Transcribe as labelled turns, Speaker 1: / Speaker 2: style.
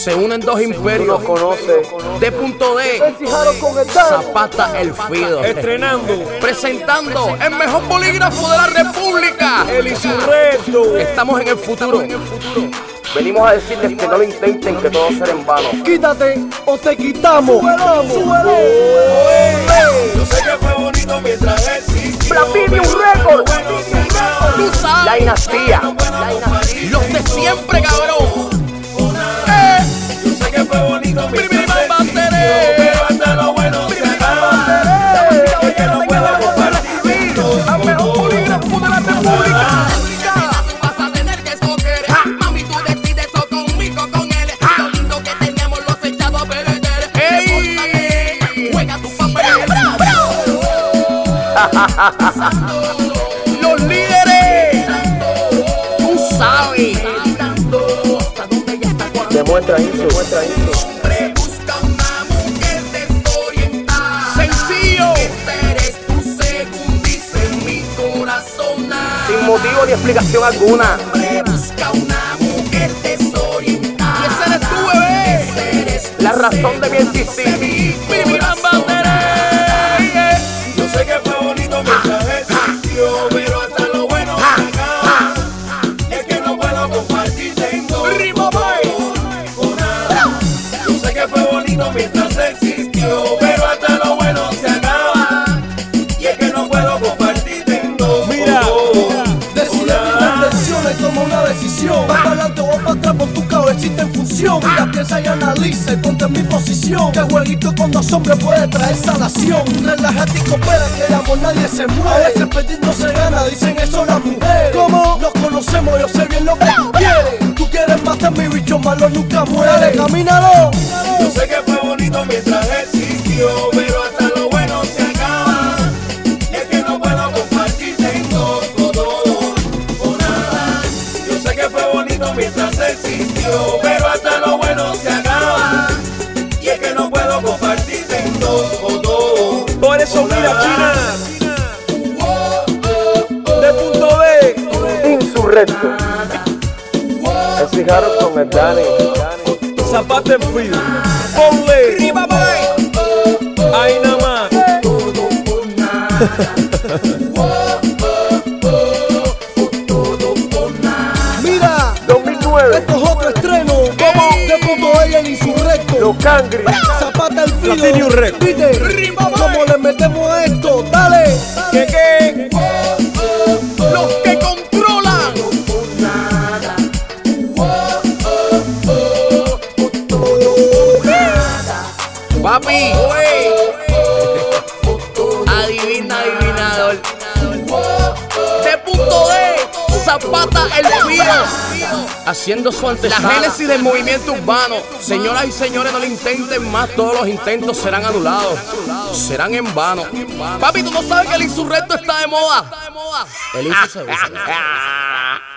Speaker 1: Se unen dos imperios.
Speaker 2: Lo conoce.
Speaker 1: De punto D. Zapata el Fido.
Speaker 3: Estrenando.
Speaker 1: Presentando el mejor bolígrafo de la República.
Speaker 3: El Insurrecto.
Speaker 1: Estamos en el futuro.
Speaker 2: Venimos a decirles que no lo intenten, que todo será en vano.
Speaker 4: Quítate o te quitamos. Súbelo.
Speaker 3: Yo sé que fue bonito mientras existió.
Speaker 2: Platinum Records.
Speaker 1: Tú sabes.
Speaker 2: La dinastía.
Speaker 1: Los de siempre, cabrón.
Speaker 3: Yo sé que fue bonito mientras existió,
Speaker 1: Banderé.
Speaker 3: pero hasta lo bueno se acaba. Es que no puedo compartir
Speaker 1: El mejor bolígrafo de la República.
Speaker 5: Vas a tener que escoger. Mami, tú decides o conmigo con él. Lo lindo que teníamos los echado a perder.
Speaker 1: ¡Ey!
Speaker 5: Juega tu papel.
Speaker 1: Los líderes. Tú sabes.
Speaker 2: Demuestra eso.
Speaker 5: Hombre busca una mujer desorientada.
Speaker 1: Sencillo.
Speaker 5: Esta eres tú según dice mi corazón.
Speaker 2: Sin motivo ni explicación alguna.
Speaker 5: Hombre busca una mujer desorientada.
Speaker 1: Y ese eres tú, bebé.
Speaker 5: Esta eres tú
Speaker 2: La razón de mi existir.
Speaker 1: Biribiribam Banderé.
Speaker 3: Yo sé que fue bonito mientras existió, pero hasta lo bueno se acaba. Es que no puedo compartir, tengo
Speaker 1: Rima,
Speaker 3: o nada. Yo sé que fue bonito mientras existió, pero hasta lo bueno se acaba. Y es que no puedo compartir, tengo
Speaker 4: Decide tus intenciones, toma una decisión. Va para adelante o para atrás, pon tu cabecita en función. Mira, piensa y analiza y ponte en mi posición. Que jueguito con dos hombres puede traer sanación. Relájate y coopera, que de amor nadie se muere. A veces perdiendo se gana, dicen eso las mujeres. ¿Cómo? Nos conocemos, yo sé bien lo que tú quieres. Tú quieres matar mi bicho malo, nunca muere. Camínalo.
Speaker 3: Yo sé que fue bonito mientras existió, pero hasta lo bueno se acaba. Es que no puedo compartir, tengo todo o nada. Yo sé que fue bonito mientras existió, pero hasta lo bueno se acaba. Y es que no puedo compartir, tengo todo. Por eso mira, China. De punto B.
Speaker 2: Insurrecto. El Cigarro con el Dani.
Speaker 3: Zapata en Fido. Ponle. Ahí nada más.
Speaker 4: Mira,
Speaker 2: 2009.
Speaker 4: esto es otro estreno. De punto ella el Insurrecto.
Speaker 2: Los Cangri.
Speaker 4: Zapata el Fido.
Speaker 3: Platinum Records.
Speaker 4: ¿Viste? ¿Cómo le metemos a esto? Dale.
Speaker 3: ¿Qué?
Speaker 1: Los que controlan. Papi, adivina, adivinador. De punto D, Zapata el Fido. Haciendo su antesala. La génesis del movimiento urbano. Señoras y señores, no lo intenten más. Todos los intentos serán anulados. Serán en vano. Papi, ¿tú no sabes que el Insurrecto está de moda? El Insurrecto.